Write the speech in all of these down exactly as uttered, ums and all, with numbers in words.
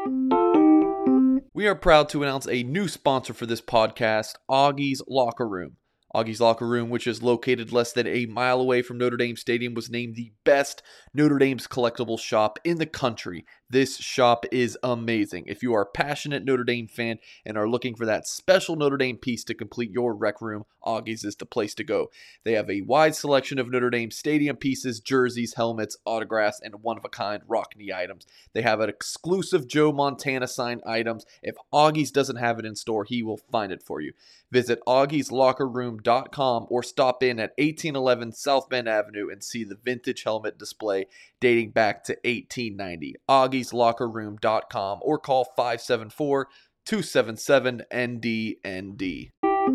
We are proud to announce a new sponsor for this podcast, Augie's Locker Room. Augie's Locker Room, which is located less than a mile away from Notre Dame Stadium, was named the best Notre Dame's collectible shop in the country. This shop is amazing. If you are a passionate Notre Dame fan and are looking for that special Notre Dame piece to complete your rec room, Augie's is the place to go. They have a wide selection of Notre Dame stadium pieces, jerseys, helmets, autographs, and one-of-a-kind Rockne items. They have an exclusive Joe Montana signed items. If Augie's doesn't have it in store, he will find it for you. Visit augies locker room dot com or stop in at eighteen eleven South Bend Avenue and see the vintage helmet display dating back to eighteen ninety. augies locker room dot com or call five seven four, two seven seven, N D N D.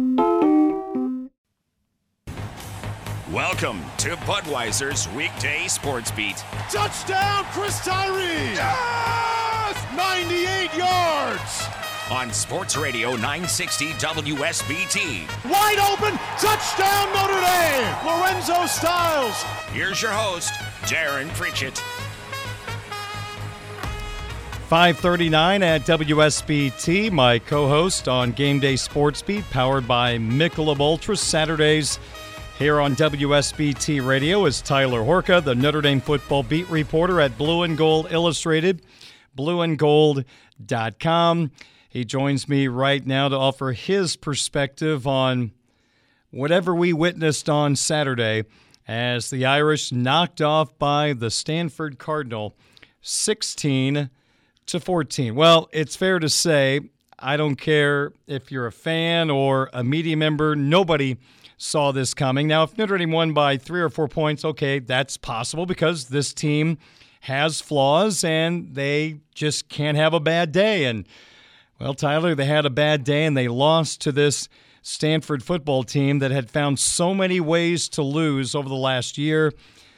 Welcome to Budweiser's Weekday Sports Beat. Touchdown, Chris Tyree! Yes! ninety-eight yards! On Sports Radio nine sixty W S B T. Wide open, touchdown Notre Dame! Lorenzo Styles. Here's your host, Darren Pritchett. five thirty-nine at W S B T, my co-host on Game Day Sports Beat, powered by Michelob Ultra. Saturdays here on W S B T Radio is Tyler Horka, the Notre Dame football beat reporter at Blue and Gold Illustrated, blue and gold dot com. He joins me right now to offer his perspective on whatever we witnessed on Saturday as the Irish knocked off by the Stanford Cardinal sixteen to fourteen. Well, it's fair to say, I don't care if you're a fan or a media member, nobody saw this coming. Now, if Notre Dame won by three or four points, okay, that's possible because this team has flaws and they just can't have a bad day. And well, Tyler, they had a bad day and they lost to this Stanford football team that had found so many ways to lose over the last year.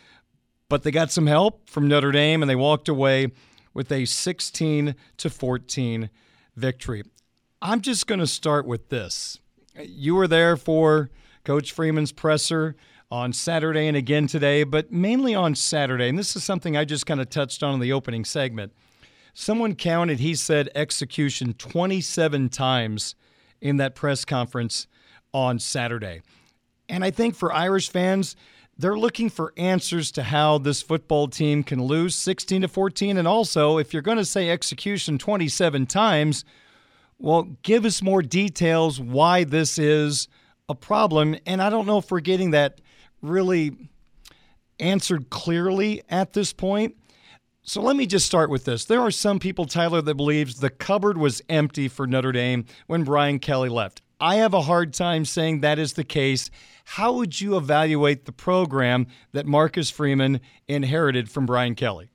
But they got some help from Notre Dame and they walked away with a sixteen to fourteen victory. I'm just going to start with this. You were there for Coach Freeman's presser on Saturday and again today, but mainly on Saturday. And this is something I just kind of touched on in the opening segment. Someone counted, he said, execution twenty-seven times in that press conference on Saturday. And I think for Irish fans, they're looking for answers to how this football team can lose sixteen to fourteen. And also, if you're going to say execution twenty-seven times, well, give us more details why this is a problem. And I don't know if we're getting that really answered clearly at this point. So let me just start with this. There are some people, Tyler, that believes the cupboard was empty for Notre Dame when Brian Kelly left. I have a hard time saying that is the case. How would you evaluate the program that Marcus Freeman inherited from Brian Kelly?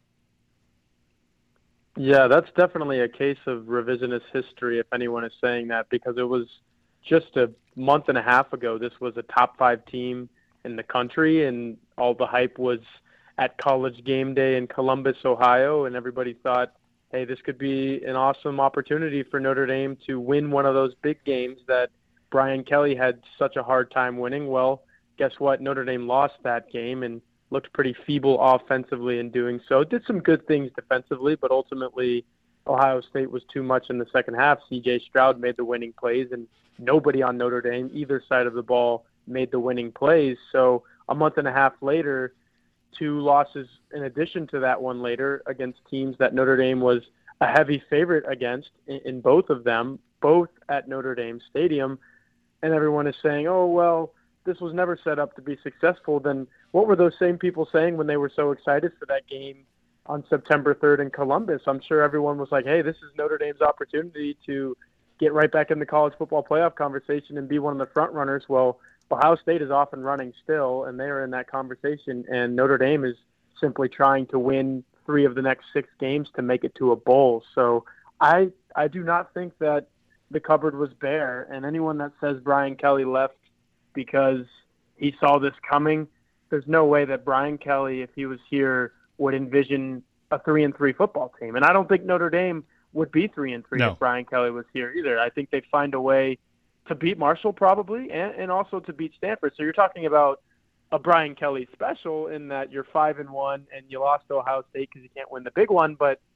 Yeah, that's definitely a case of revisionist history, if anyone is saying that, because it was just a month and a half ago. This was a top five team in the country, and all the hype was at College Game Day in Columbus, Ohio, and everybody thought, hey, this could be an awesome opportunity for Notre Dame to win one of those big games that Brian Kelly had such a hard time winning. Well, guess what? Notre Dame lost that game and looked pretty feeble offensively in doing so. Did some good things defensively, but ultimately Ohio State was too much in the second half. C J Stroud made the winning plays, and nobody on Notre Dame, either side of the ball, made the winning plays. So a month and a half later, two losses in addition to that one later against teams that Notre Dame was a heavy favorite against in, in both of them, both at Notre Dame Stadium. And everyone is saying, oh, well, this was never set up to be successful. Then what were those same people saying when they were so excited for that game on September third in Columbus? I'm sure everyone was like, hey, this is Notre Dame's opportunity to get right back in the college football playoff conversation and be one of the front runners. Well, Ohio State is off and running still, and they are in that conversation, and Notre Dame is simply trying to win three of the next six games to make it to a bowl. So I I do not think that the cupboard was bare, and anyone that says Brian Kelly left because he saw this coming, there's no way that Brian Kelly, if he was here, would envision a three and three football team. And I don't think Notre Dame would be three and three no. if Brian Kelly was here either. I think they'd find a way to beat Marshall probably, and, and also to beat Stanford. So you're talking about a Brian Kelly special in that you're five and one and you lost to Ohio State because you can't win the big one. But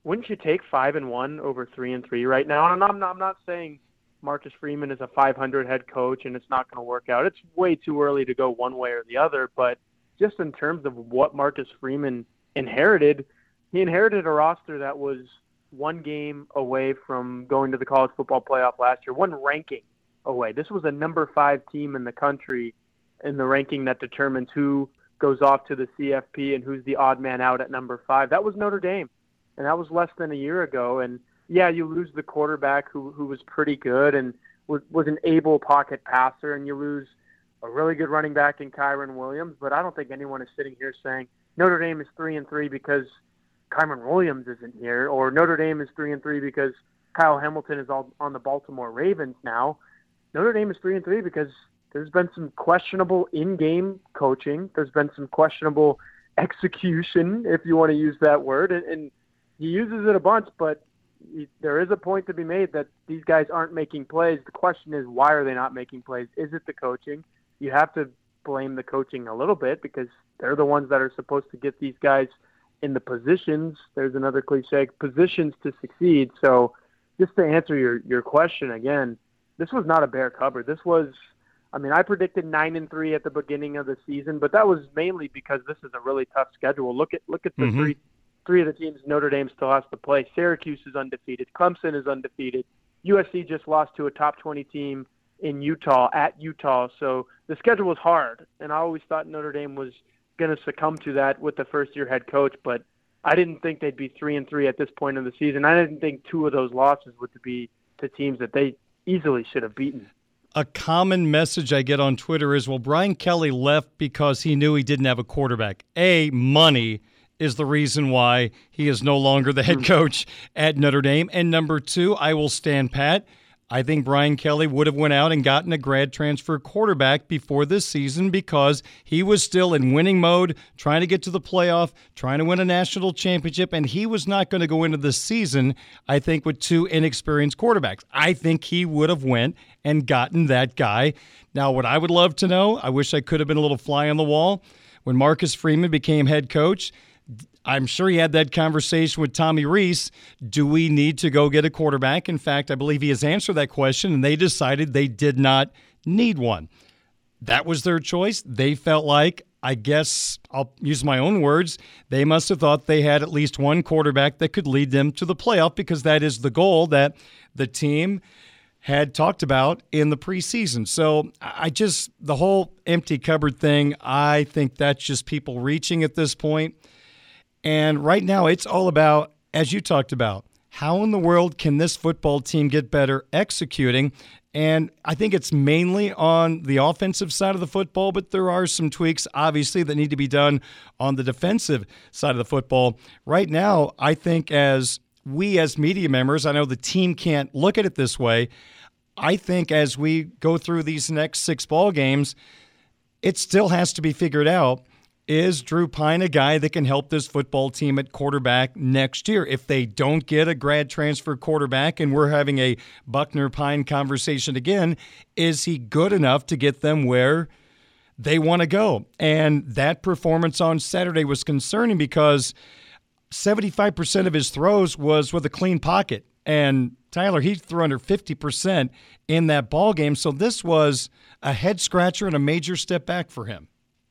wouldn't you take five and one over three and three right now? And I'm not, I'm not saying Marcus Freeman is a five hundred head coach and it's not going to work out. It's way too early to go one way or the other. But just in terms of what Marcus Freeman inherited, he inherited a roster that was one game away from going to the college football playoff last year, one ranking away. This was a number five team in the country in the ranking that determines who goes off to the C F P and who's the odd man out at number five. That was Notre Dame, and that was less than a year ago. And yeah, you lose the quarterback who who was pretty good and was, was an able pocket passer, and you lose a really good running back in Kyron Williams. But I don't think anyone is sitting here saying Notre Dame is three and three because Kyron Williams isn't here, or Notre Dame is three and three because Kyle Hamilton is all on the Baltimore Ravens now. Notre Dame is three and three because there's been some questionable in-game coaching. There's been some questionable execution, if you want to use that word, and, and he uses it a bunch, but he, there is a point to be made that these guys aren't making plays. The question is, why are they not making plays? Is it the coaching? You have to blame the coaching a little bit because they're the ones that are supposed to get these guys in the positions. There's another cliche, positions to succeed. So just to answer your, your question again, this was not a bare cover. This was, I mean, I predicted nine and three at the beginning of the season, but that was mainly because this is a really tough schedule. Look at look at the mm-hmm. three three of the teams Notre Dame still has to play. Syracuse is undefeated. Clemson is undefeated. U S C just lost to a top twenty team in Utah at Utah. So the schedule was hard, and I always thought Notre Dame was going to succumb to that with the first-year head coach, but I didn't think they'd be three and three at this point in the season. I didn't think two of those losses would be to teams that they easily should have beaten. A common message I get on Twitter is, well, Brian Kelly left because he knew he didn't have a quarterback. A, money is the reason why he is no longer the head coach at Notre Dame. And number two, I will stand pat. I think Brian Kelly would have went out and gotten a grad transfer quarterback before this season because he was still in winning mode, trying to get to the playoff, trying to win a national championship, and he was not going to go into this season, I think, with two inexperienced quarterbacks. I think he would have went and gotten that guy. Now, what I would love to know, I wish I could have been a little fly on the wall, when Marcus Freeman became head coach, I'm sure he had that conversation with Tommy Rees. Do we need to go get a quarterback? In fact, I believe he has answered that question, and they decided they did not need one. That was their choice. They felt like, I guess I'll use my own words, they must have thought they had at least one quarterback that could lead them to the playoff because that is the goal that the team had talked about in the preseason. So I just, the whole empty cupboard thing, I think that's just people reaching at this point. And right now, it's all about, as you talked about, how in the world can this football team get better executing? And I think it's mainly on the offensive side of the football, but there are some tweaks, obviously, that need to be done on the defensive side of the football. Right now, I think as we as media members, I know the team can't look at it this way, I think as we go through these next six ball games, it still has to be figured out. Is Drew Pine a guy that can help this football team at quarterback next year? If they don't get a grad transfer quarterback, and we're having a Buckner-Pine conversation again, is he good enough to get them where they want to go? And that performance on Saturday was concerning because seventy-five percent of his throws was with a clean pocket. And Tyler, he threw under fifty percent in that ball game. So this was a head-scratcher and a major step back for him.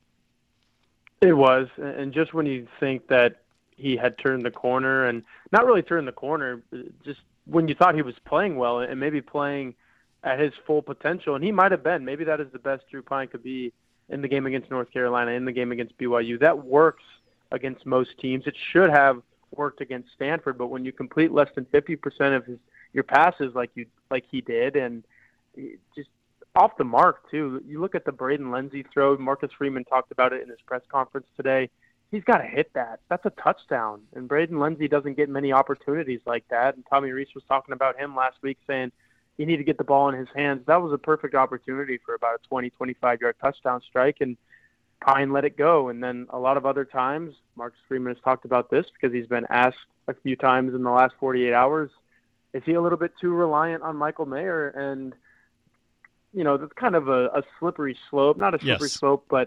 It was, and just when you think that he had turned the corner, and not really turned the corner, just when you thought he was playing well and maybe playing at his full potential, and he might have been, maybe that is the best Drew Pine could be in the game against North Carolina, in the game against B Y U. That works against most teams. It should have worked against Stanford, but when you complete less than fifty percent of his your passes like you like he did, and just off the mark, too. You look at the Braden Lenzy throw. Marcus Freeman talked about it in his press conference today. He's got to hit that. That's a touchdown. And Braden Lenzy doesn't get many opportunities like that. And Tommy Rees was talking about him last week, saying you need to get the ball in his hands. That was a perfect opportunity for about a twenty, twenty-five-yard touchdown strike, and Pine let it go. And then a lot of other times, Marcus Freeman has talked about this because he's been asked a few times in the last forty-eight hours, is he a little bit too reliant on Michael Mayer? And you know, that's kind of a, a slippery slope, not a slippery yes. slope, but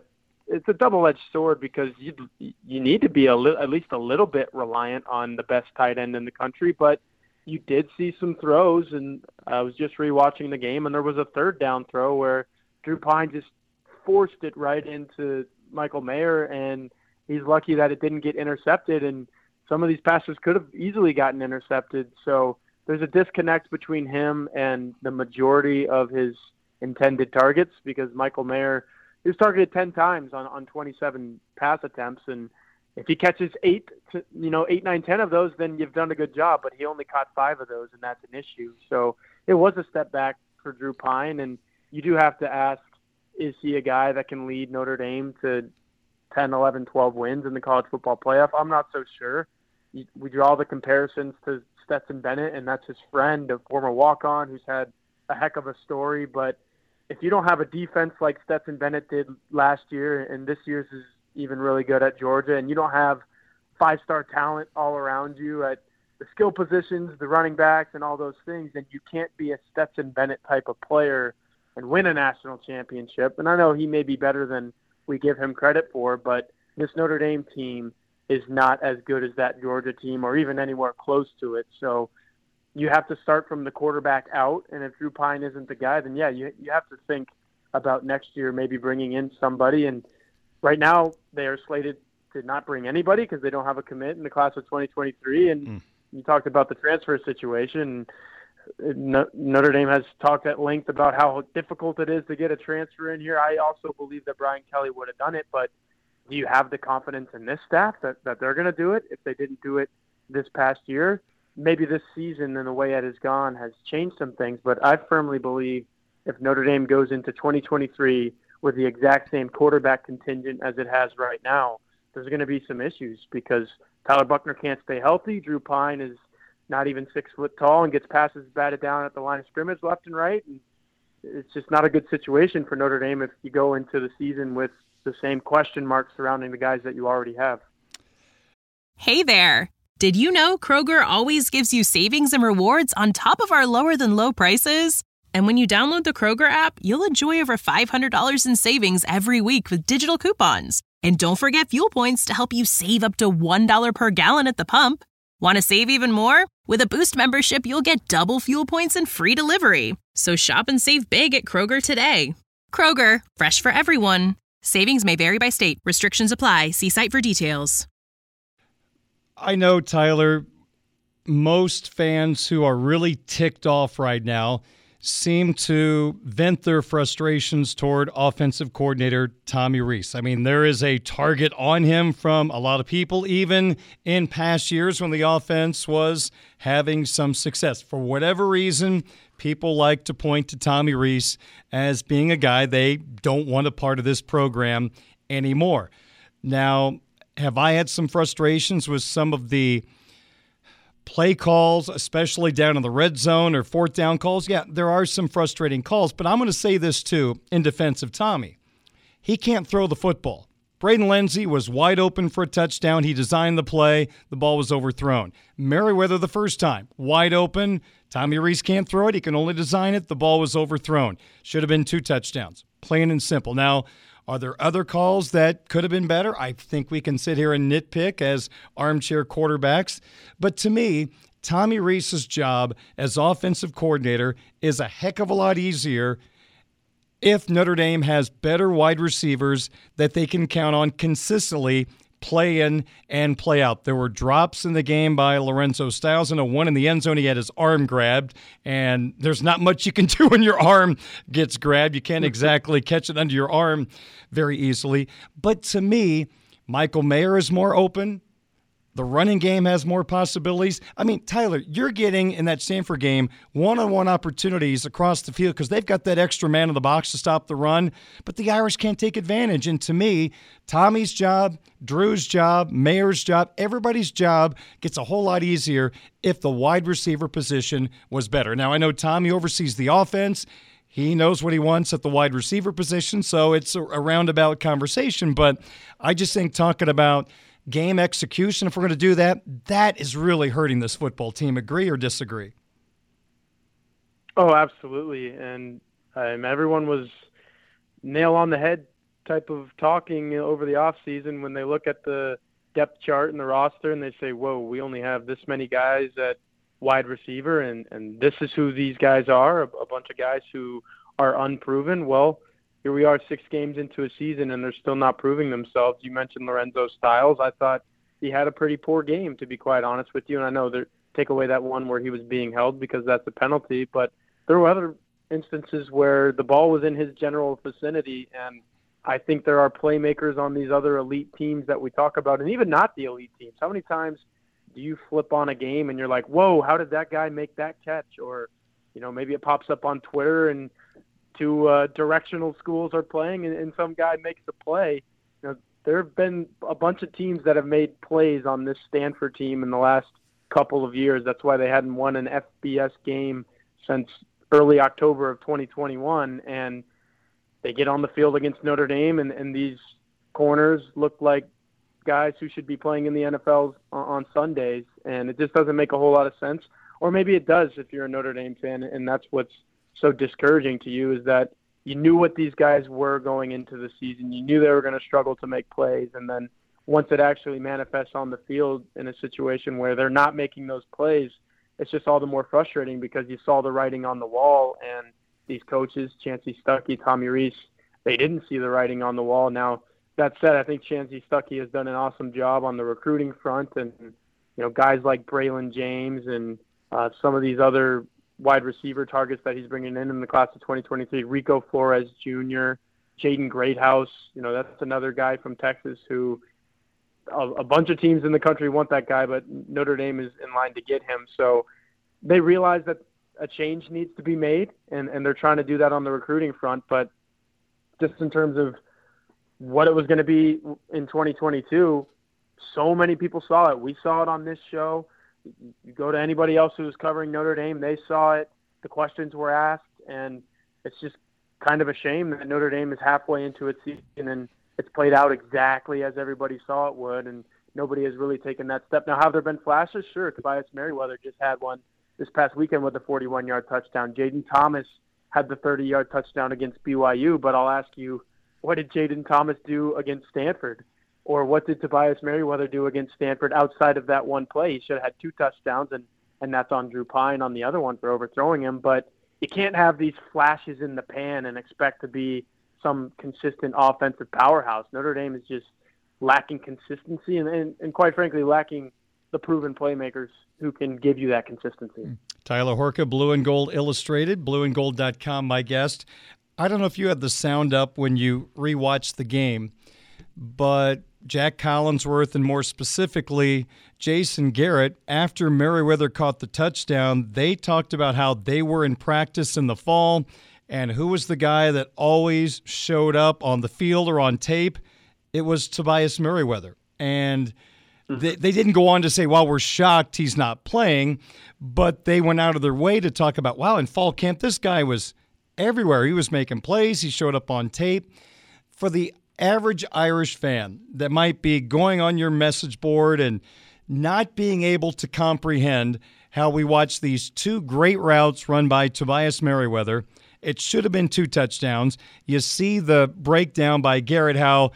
it's a double-edged sword because you you need to be a li- at least a little bit reliant on the best tight end in the country, but you did see some throws, and I was just rewatching the game, and there was a third down throw where Drew Pine just forced it right into Michael Mayer, and he's lucky that it didn't get intercepted, and some of these passes could have easily gotten intercepted. So there's a disconnect between him and the majority of his intended targets, because Michael Mayer, he was targeted ten times on, on twenty-seven pass attempts, and if he catches eight, to, you know, eight, nine, ten of those, then you've done a good job. But he only caught five of those, and that's an issue. So it was a step back for Drew Pine, and you do have to ask, is he a guy that can lead Notre Dame to ten, eleven, twelve wins in the college football playoff? I'm not so sure. We draw the comparisons to Stetson Bennett, and that's his friend, a former walk-on who's had a heck of a story. But if you don't have a defense like Stetson Bennett did last year, and this year's is even really good at Georgia, and you don't have five-star talent all around you at the skill positions, the running backs, and all those things, then you can't be a Stetson Bennett type of player and win a national championship. And I know he may be better than we give him credit for, but this Notre Dame team is not as good as that Georgia team or even anywhere close to it. So you have to start from the quarterback out, and if Drew Pine isn't the guy, then yeah, you you have to think about next year maybe bringing in somebody. And right now they are slated to not bring anybody because they don't have a commit in the class of twenty twenty-three. And mm. you talked about the transfer situation. Notre Dame has talked at length about how difficult it is to get a transfer in here. I also believe that Brian Kelly would have done it, but do you have the confidence in this staff that, that they're going to do it if they didn't do it this past year? Maybe this season and the way it has gone has changed some things, but I firmly believe if Notre Dame goes into twenty twenty-three with the exact same quarterback contingent as it has right now, there's going to be some issues because Tyler Buchner can't stay healthy. Drew Pine is not even six foot tall and gets passes batted down at the line of scrimmage left and right. And it's just not a good situation for Notre Dame if you go into the season with the same question marks surrounding the guys that you already have. Hey there. Did you know Kroger always gives you savings and rewards on top of our lower than low prices? And when you download the Kroger app, you'll enjoy over five hundred dollars in savings every week with digital coupons. And don't forget fuel points to help you save up to one dollar per gallon at the pump. Want to save even more? With a Boost membership, you'll get double fuel points and free delivery. So shop and save big at Kroger today. Kroger, fresh for everyone. Savings may vary by state. Restrictions apply. See site for details. I know, Tyler, most fans who are really ticked off right now seem to vent their frustrations toward offensive coordinator Tommy Rees. I mean, there is a target on him from a lot of people, even in past years when the offense was having some success. For whatever reason, people like to point to Tommy Rees as being a guy they don't want a part of this program anymore. Now, have I had some frustrations with some of the play calls, especially down in the red zone or fourth down calls? Yeah, there are some frustrating calls, but I'm going to say this too in defense of Tommy. He can't throw the football. Braden Lenzy was wide open for a touchdown. He designed the play. The ball was overthrown. Merriweather the first time, wide open. Tommy Rees can't throw it. He can only design it. The ball was overthrown. Should have been two touchdowns. Plain and simple. Now, are there other calls that could have been better? I think we can sit here and nitpick as armchair quarterbacks. But to me, Tommy Rees's job as offensive coordinator is a heck of a lot easier if Notre Dame has better wide receivers that they can count on consistently play in and play out. There were drops in the game by Lorenzo Styles, and a one in the end zone. He had his arm grabbed, and there's not much you can do when your arm gets grabbed. You can't exactly catch it under your arm very easily. But to me, Michael Mayer is more open. The running game has more possibilities. I mean, Tyler, you're getting in that Stanford game one-on-one opportunities across the field because they've got that extra man in the box to stop the run, but the Irish can't take advantage. And to me, Tommy's job, Drew's job, Mayer's job, everybody's job gets a whole lot easier if the wide receiver position was better. Now, I know Tommy oversees the offense. He knows what he wants at the wide receiver position, so it's a roundabout conversation. But I just think talking about game execution, if we're going to do that, that is really hurting this football team. Agree or disagree? Oh, absolutely. And um, everyone was nail on the head type of talking over the off season when they look at the depth chart and the roster and they say, whoa, we only have this many guys at wide receiver, and, and this is who these guys are, a, a bunch of guys who are unproven. Well, here we are six games into a season, and they're still not proving themselves. You mentioned Lorenzo Styles. I thought he had a pretty poor game, to be quite honest with you, and I know there take away that one where he was being held because that's a penalty, but there were other instances where the ball was in his general vicinity, and I think there are playmakers on these other elite teams that we talk about, and even not the elite teams. How many times do you flip on a game and you're like, whoa, how did that guy make that catch? Or, you know, maybe it pops up on Twitter and two uh, directional schools are playing and, and some guy makes the play. You know, there have been a bunch of teams that have made plays on this Stanford team in the last couple of years. That's why they hadn't won an F B S game since early October of twenty twenty-one, and they get on the field against Notre Dame, and, and these corners look like guys who should be playing in the N F L on, on Sundays, and it just doesn't make a whole lot of sense. Or maybe it does if you're a Notre Dame fan, and that's what's so discouraging to you, is that you knew what these guys were going into the season. You knew they were going to struggle to make plays, and then once it actually manifests on the field in a situation where they're not making those plays, it's just all the more frustrating because you saw the writing on the wall, and these coaches, Chancey Stuckey, Tommy Rees, they didn't see the writing on the wall. Now, that said, I think Chancey Stuckey has done an awesome job on the recruiting front, and you know, guys like Braylon James and uh, some of these other wide receiver targets that he's bringing in in the class of twenty twenty-three, Rico Flores Junior, Jaden Greathouse, you know, that's another guy from Texas who a, a bunch of teams in the country want that guy, but Notre Dame is in line to get him. So they realize that a change needs to be made, and, and they're trying to do that on the recruiting front. But just in terms of what it was going to be in twenty twenty-two, so many people saw it. We saw it on this show. You go to anybody else who was covering Notre Dame, they saw it. The questions were asked, and it's just kind of a shame that Notre Dame is halfway into its season and it's played out exactly as everybody saw it would, and nobody has really taken that step. Now, have there been flashes? Sure. Tobias Merriweather just had one this past weekend with a forty-one-yard touchdown. Jaden Thomas had the thirty-yard touchdown against B Y U, but I'll ask you, what did Jaden Thomas do against Stanford? Or what did Tobias Merriweather do against Stanford outside of that one play? He should have had two touchdowns, and, and that's on Drew Pine on the other one for overthrowing him. But you can't have these flashes in the pan and expect to be some consistent offensive powerhouse. Notre Dame is just lacking consistency and, and, and quite frankly, lacking the proven playmakers who can give you that consistency. Tyler Horka, Blue and Gold Illustrated, blue and gold dot com, my guest. I don't know if you had the sound up when you rewatched the game, but Jack Collinsworth and more specifically Jason Garrett, after Merriweather caught the touchdown, they talked about how they were in practice in the fall and who was the guy that always showed up on the field or on tape. It was Tobias Merriweather. And they, they didn't go on to say, well, we're shocked he's not playing, but they went out of their way to talk about, wow, in fall camp, this guy was everywhere. He was making plays. He showed up on tape. For the average Irish fan that might be going on your message board and not being able to comprehend how we watch these two great routes run by Tobias Merriweather, it should have been two touchdowns. You see the breakdown by Garrett, how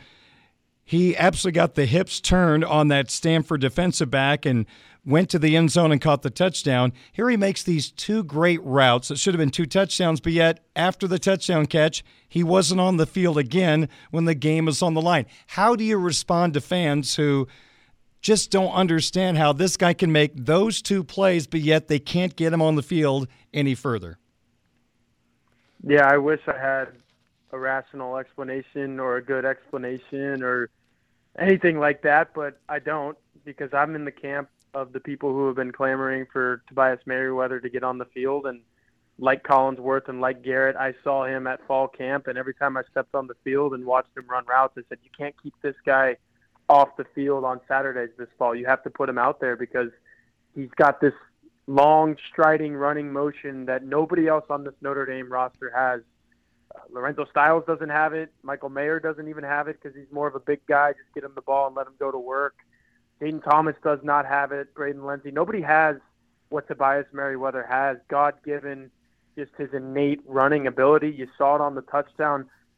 he absolutely got the hips turned on that Stanford defensive back and went to the end zone and caught the touchdown. Here he makes these two great routes. It should have been two touchdowns, but yet after the touchdown catch, he wasn't on the field again when the game was on the line. How do you respond to fans who just don't understand how this guy can make those two plays, but yet they can't get him on the field any further? Yeah, I wish I had a rational explanation or a good explanation or anything like that, but I don't, because I'm in the camp of the people who have been clamoring for Tobias Merriweather to get on the field. And like Collinsworth and like Garrett, I saw him at fall camp, and every time I stepped on the field and watched him run routes, I said, you can't keep this guy off the field on Saturdays this fall. You have to put him out there because he's got this long, striding, running motion that nobody else on this Notre Dame roster has. Uh, Lorenzo Styles doesn't have it. Michael Mayer doesn't even have it because he's more of a big guy. Just get him the ball and let him go to work. Jaden Thomas does not have it. Braden Lenzy. Nobody has what Tobias Merriweather has. God-given, just his innate running ability. You saw it on the touchdown.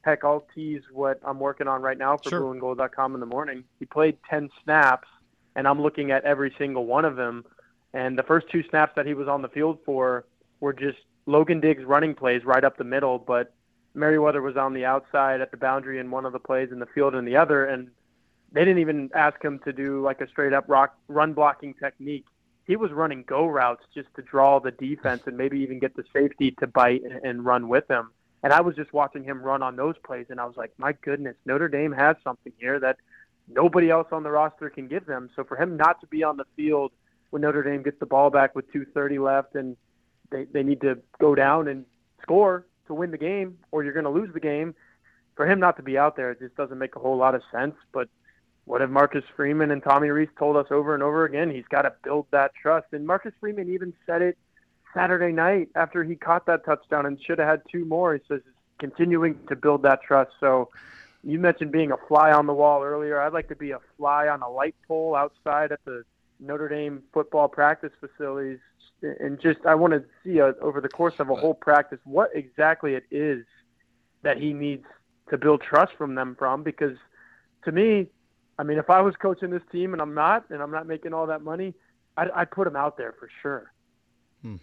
heck, I'll tease what I'm working on right now for Sure. blue and gold dot com in the morning. He played ten snaps, and I'm looking at every single one of them. And the first two snaps that he was on the field for were just Logan Diggs running plays right up the middle, but Merriweather was on the outside at the boundary in one of the plays in the field in the other, and they didn't even ask him to do like a straight-up rock, run-blocking technique. He was running go routes just to draw the defense and maybe even get the safety to bite and, and run with him. And I was just watching him run on those plays, and I was like, my goodness, Notre Dame has something here that nobody else on the roster can give them. So for him not to be on the field when Notre Dame gets the ball back with two thirty left and they, they need to go down and score to win the game or you're going to lose the game, for him not to be out there, it just doesn't make a whole lot of sense. But what have Marcus Freeman and Tommy Rees told us over and over again? He's got to build that trust. And Marcus Freeman even said it Saturday night after he caught that touchdown and should have had two more. He says it's continuing to build that trust. So you mentioned being a fly on the wall earlier. I'd like to be a fly on a light pole outside at the Notre Dame football practice facilities. And just I want to see a, over the course of a whole practice what exactly it is that he needs to build trust from them from. Because to me, I mean, if I was coaching this team and I'm not, and I'm not making all that money, I'd, I'd put him out there for sure. Hmm.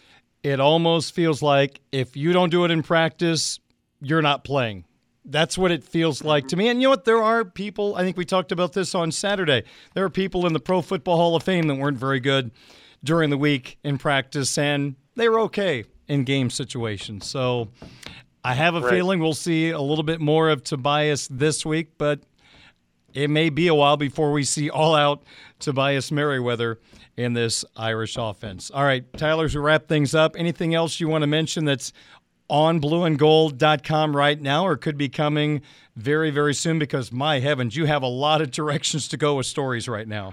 It almost feels like if you don't do it in practice, you're not playing. That's what it feels like to me. And you know what? There are people, I think we talked about this on Saturday, there are people in the Pro Football Hall of Fame that weren't very good during the week in practice, and they were okay in game situations. So I have a right. feeling we'll see a little bit more of Tobias this week, but it may be a while before we see all-out Tobias Merriweather in this Irish offense. All right, Tyler, as we wrap things up, anything else you want to mention that's on blue and gold dot com right now or could be coming very, very soon? Because, my heavens, you have a lot of directions to go with stories right now.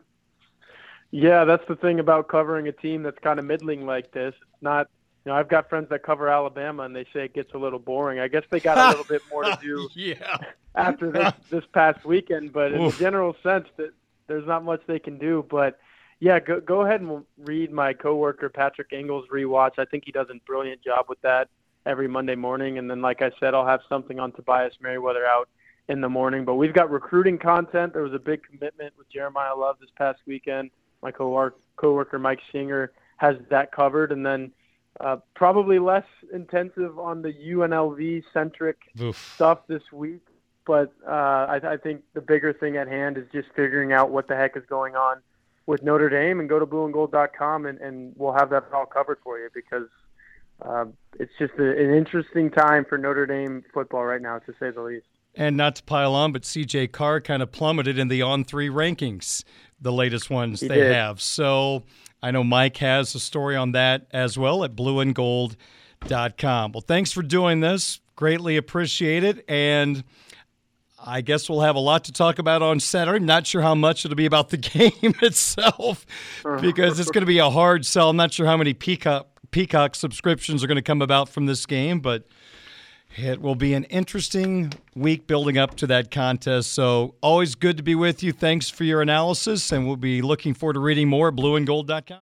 Yeah, that's the thing about covering a team that's kind of middling like this. It's not, you know, I've got friends that cover Alabama, and they say it gets a little boring. I guess they got a little bit more to do yeah. after this, this past weekend. But in Oof. the general sense, that there's not much they can do. But, yeah, go, go ahead and read my coworker Patrick Engel's rewatch. I think he does a brilliant job with that every Monday morning. And then, like I said, I'll have something on Tobias Merriweather out in the morning. But we've got recruiting content. There was a big commitment with Jeremiah Love this past weekend. My co- coworker Mike Singer has that covered. And then uh, probably less intensive on the U N L V-centric stuff this week. But uh, I, I think the bigger thing at hand is just figuring out what the heck is going on with Notre Dame, and go to blue and gold dot com, and, and we'll have that all covered for you, because uh, it's just a, an interesting time for Notre Dame football right now, to say the least. And not to pile on, but C J Carr kind of plummeted in the on three rankings, the latest ones he they did. have. So I know Mike has a story on that as well at blue and gold dot com. Well, thanks for doing this. Greatly appreciate it. And I guess we'll have a lot to talk about on Saturday. I'm not sure how much it'll be about the game itself, because it's going to be a hard sell. I'm not sure how many Peacock, Peacock subscriptions are going to come about from this game, but it will be an interesting week building up to that contest. So always good to be with you. Thanks for your analysis, and we'll be looking forward to reading more at blue and gold dot com.